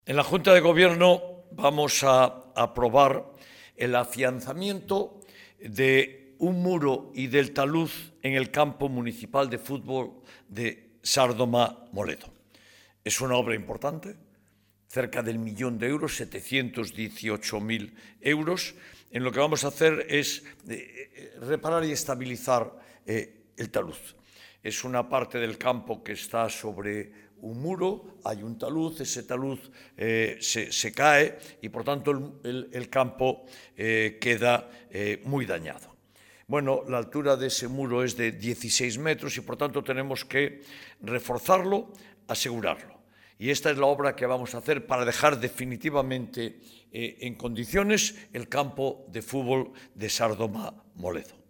En la Junta de Gobierno vamos a aprobar el afianzamiento de un muro y del talud en el campo municipal de fútbol de Sardoma-Moledo. Es una obra importante, cerca del 1.000.000 de euros, 718.000 euros. En lo que vamos a hacer es reparar y estabilizar el talud. Es una parte del campo que está sobre un muro, hay un talud, ese talud se cae y por tanto el campo queda muy dañado. Bueno, la altura de ese muro es de 16 metros y por tanto tenemos que reforzarlo, asegurarlo. Y esta es la obra que vamos a hacer para dejar definitivamente en condiciones el campo de fútbol de Sardoma-Moledo.